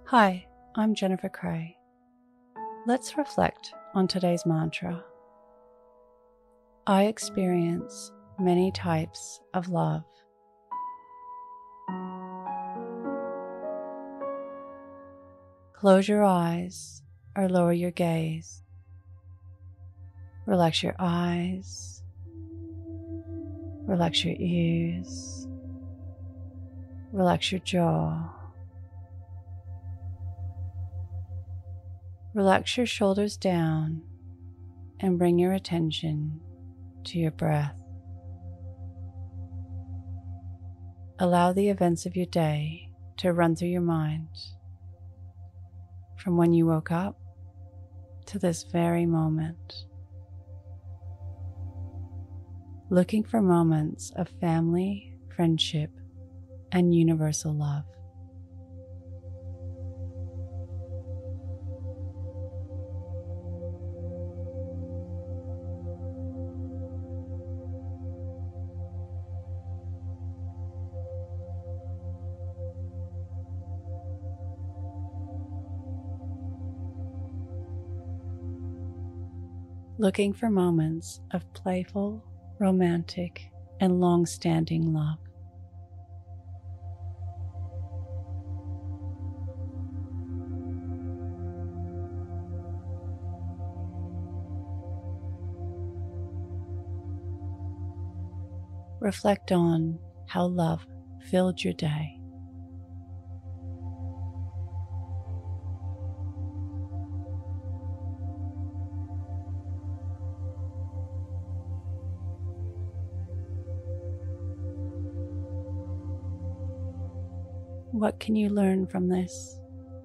Hi, I'm Jennifer Cray. Let's reflect on today's mantra. I experience many types of love. Close your eyes or lower your gaze. Relax your eyes. Relax your ears. Relax your jaw. Relax your shoulders down and bring your attention to your breath. Allow the events of your day to run through your mind from when you woke up to this very moment. Looking for moments of family, friendship, and universal love. Looking for moments of playful, romantic, and long-standing love. Reflect on how love filled your day. What can you learn from this?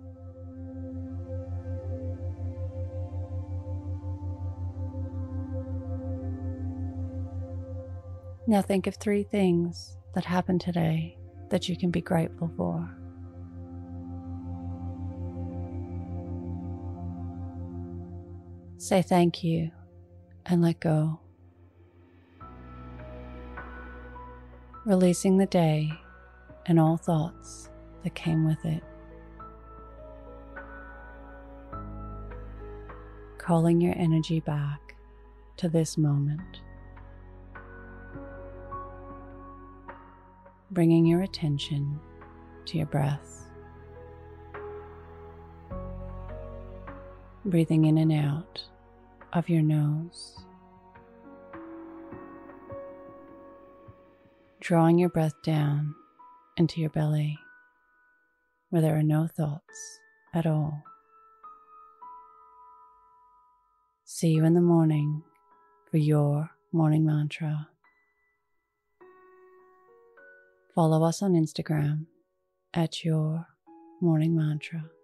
Now think of 3 things that happened today that you can be grateful for. Say thank you and let go. Releasing the day and all thoughts that came with it. Calling your energy back to this moment. Bringing your attention to your breath. Breathing in and out of your nose. Drawing your breath down into your belly where there are no thoughts at all. See you in the morning for your morning mantra. Follow us on Instagram at Your Morning Mantra.